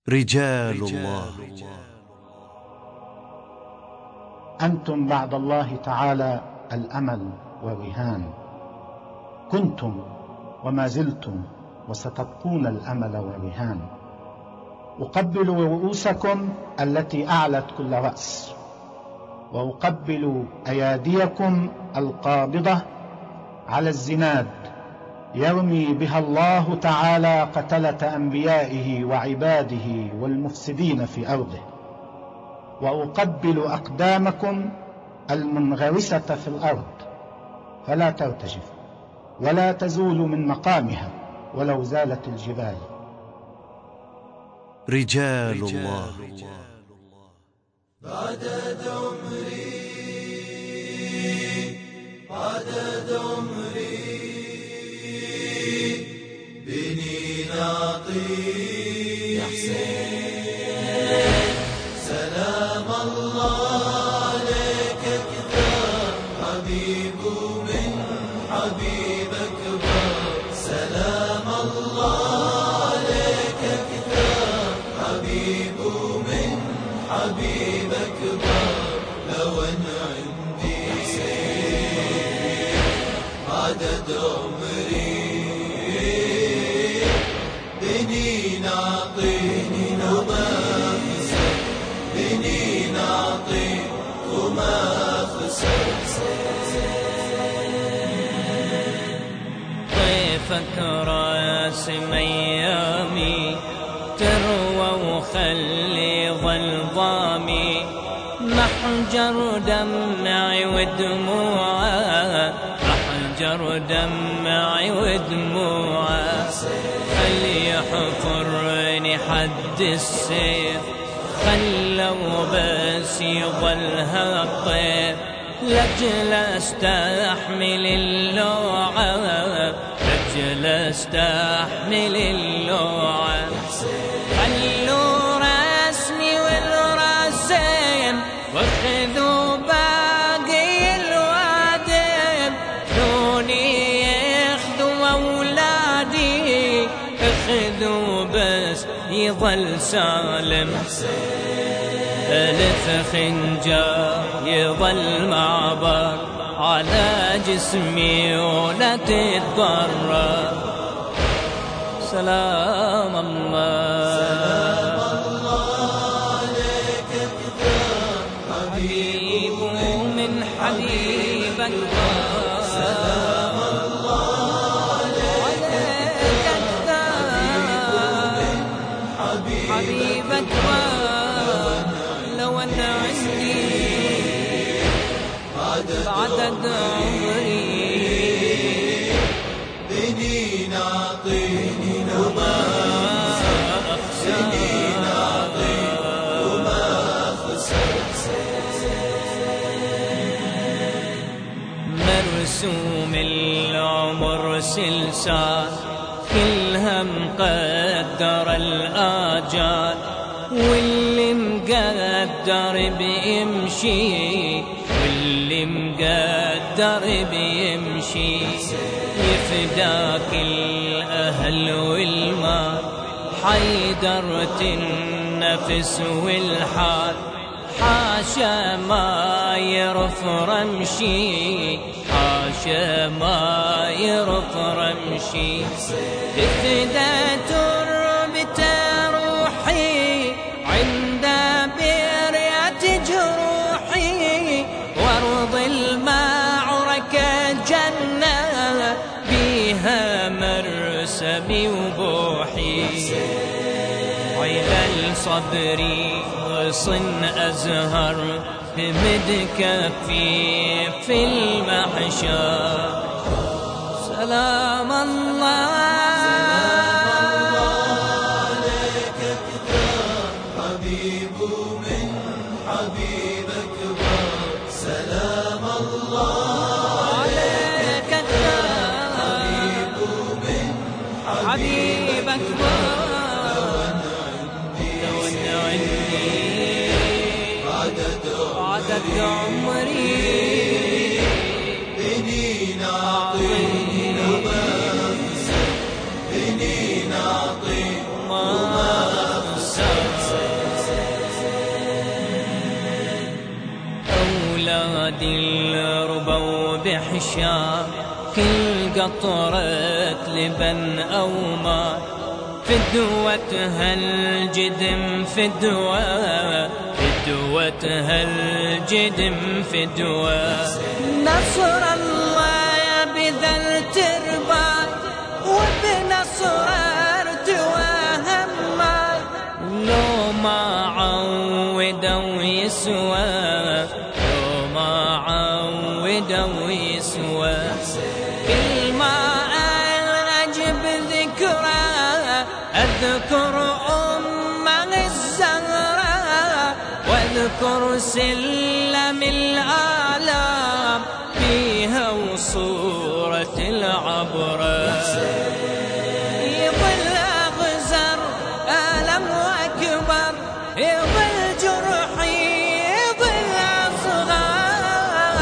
رجال الله. أنتم بعد الله تعالى الأمل والرهان، كنتم وما زلتم وستبقون الأمل والرهان. أقبل رؤوسكم التي أعلت كل رأس، وأقبل أياديكم القابضة على الزناد يرمي بها الله تعالى قتلة أنبيائه وعباده والمفسدين في أرضه. وأقبل أقدامكم المنغرسة في الأرض فلا ترتجف ولا تزول من مقامها ولو زالت الجبال. رجال الله. بعدد عمري بعدد عمري بني نعطي يا حسين سلام الله عليك كثر حبيب من حبيبك بر سلام الله عليك كثر حبيب من حبيبك بر لو ان عندي عدد عمري بني نعطي وما خسر بني نعطي وما خسر. طيفك راسم ايامي تروى وخلي ظل ضامي محجر دمعي ودموعه محجر دمعي ودموعه خلي يحفرني حد السيف خلوا بس يظلها الطيف لأجل استحمل اللوعة لأجل استحمل اللوعة خلوا راسني والراسين واخذوا باقي الوادم دوني ياخذوا أولادي اخذوا بس يظل سالم ألف خنجر يظل معبر على جسمي ولا تتضرر. سلام الله عليك كثر حبيب من حبيبك سلام الله عليك كثر حبيبك لو أن عندي بعدد عمري بني نعطي وما خسر بني نعطي وما خسر. مرسوم العمر سلسال كلها مقدر الآجال واللي مقدر بيمشي واللي مقدر بيمشي يفداك الأهل والمال حيدرة النفس والحال حاشا ما يرف رمشي حاشا ما يرف رمشي إذا تربت روحي عند برية جروحي وارض المعركة جنة بيها مرسمي وبوحي عيل صبري غصن أزهر بمد كفي في المحشر. سلام الله عليك كثر حبيب من حبيبك بر سلام الله عليك كثر حبيب من حبيبك لو أن عندي عدد عمري بني نعطي وما خسر بني نعطي وما خسر. ينادي الربو بحشام كل قطرة لبن أو ماء فدوتها الجدم فدوة فدوتها الجدم فدوة نصر الله بذا التربان وبنصر ارتوى همه لو ما عودوا يسوى لو ما عودوا يسوى كل ما أجب ذكرى أذكر أمه الزهراء واذكر سلم الآلام فيها وصورة العبرة يظل أغزر ألم وأكبر يظل جرحي يظل أصغر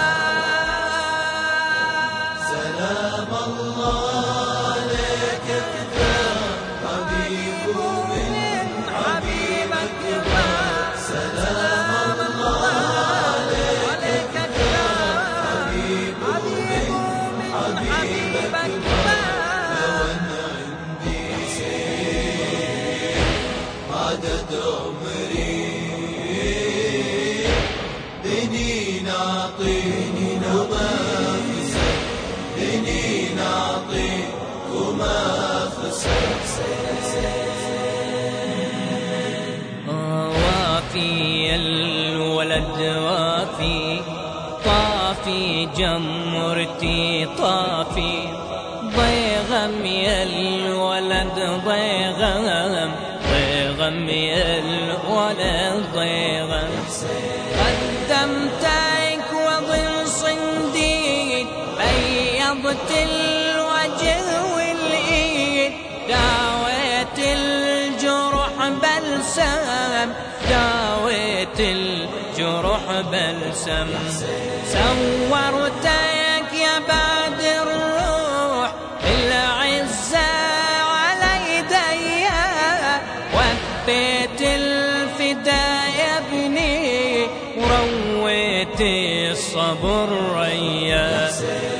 سلام الله عليك كتاب حبيب من حبيبك ما سلام الله عليك كتاب حبيب من حبيبك ما لو أن عندي سير عدد عمري بنين أعطيني وما خسر بنين أعطيك وما خسر وافي الولد وافي طافي جمرتي طافي ضيغم يا الولد ضيغم ضيغم يا الولد ضيغم قدمتك وظل صنديد بيضت الوجه والإيد داويت الجرح بلسم داويت الجرح بلسم صورتك يا بعد الروح العزة على يدي وفيت الفداء يا ابني ورويت الصبر ريا